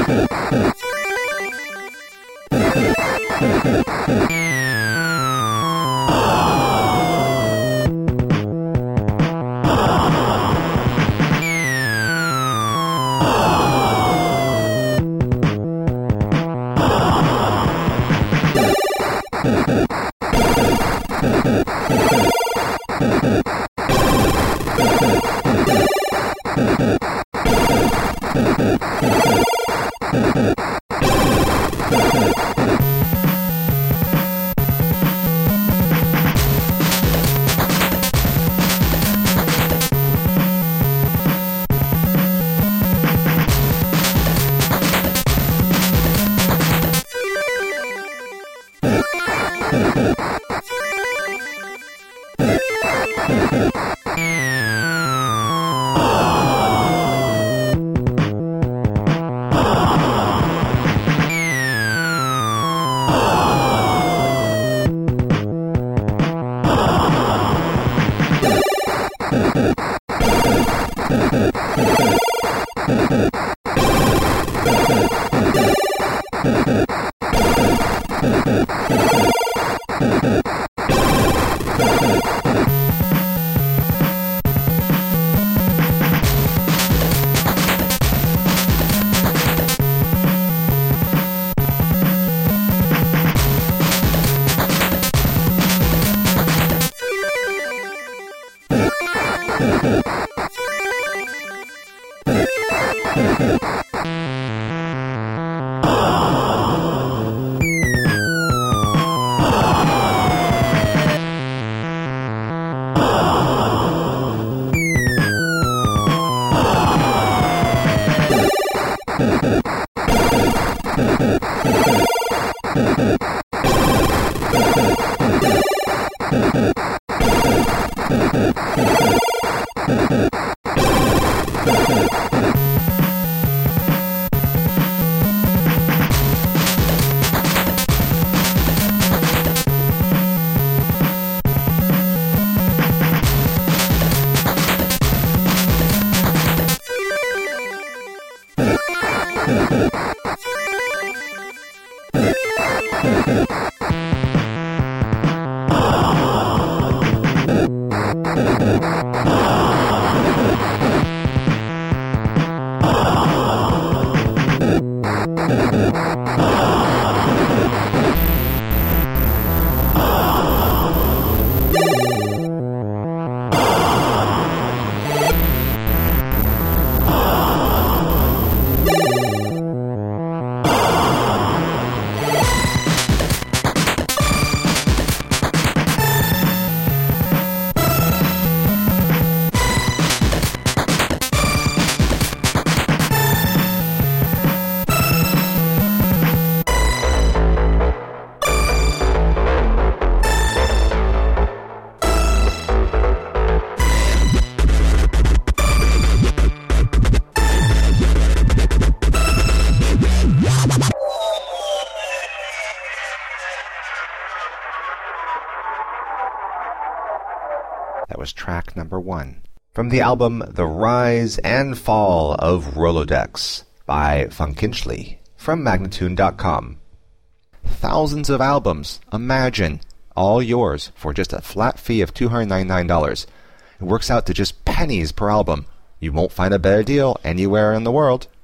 That was track number 1 from the album The Rise and Fall of Rolodex by Funkinchly from Magnatune.com. Thousands of albums, imagine, all yours for just a flat fee of $299. It works out to just pennies per album. You won't find a better deal anywhere in the world.